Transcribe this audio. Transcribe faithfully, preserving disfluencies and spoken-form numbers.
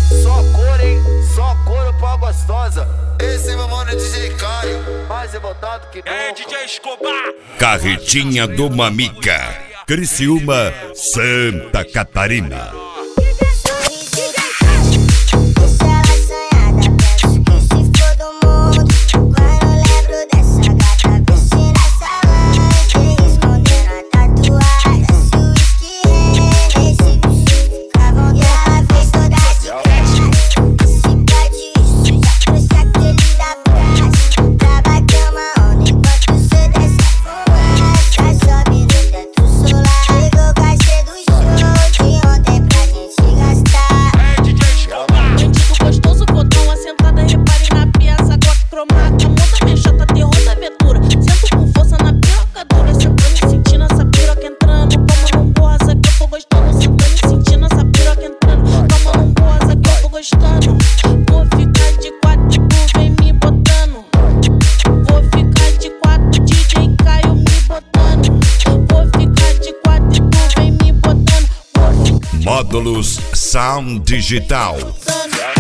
Só cor, hein? Só couro pra gostosa. Esse é meu mano D J Caio, mais revoltado que nunca. É D J Escobar. Carretinha do Mamica, Criciúma, Santa Catarina. Vou ficar de quatro, tu vem me botando. Vou ficar de quatro, D J Caio me botando. Vou ficar de quatro, tu vem me botando. Módulos Sound Digital.